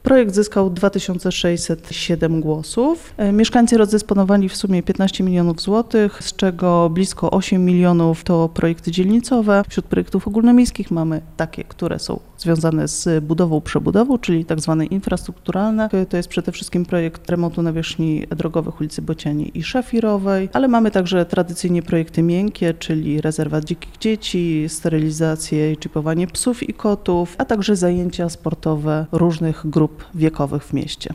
Projekt zyskał 2607 głosów. Mieszkańcy rozdysponowali w sumie 15 milionów złotych, z czego blisko 8 milionów to projekty dzielnicowe. Wśród projektów ogólnomiejskich mamy takie, które są związane z budową, przebudową, czyli tak zwane infrastrukturalne. To jest przede wszystkim projekt remontu nawierzchni drogowych ulicy Bociani i Szafirowej, ale mamy także tradycyjnie projekty miękkie, czyli rezerwat dzikich dzieci, sterylizację i czipowanie psów i kotów, a także zajęcia sportowe różnych grup wiekowych w mieście.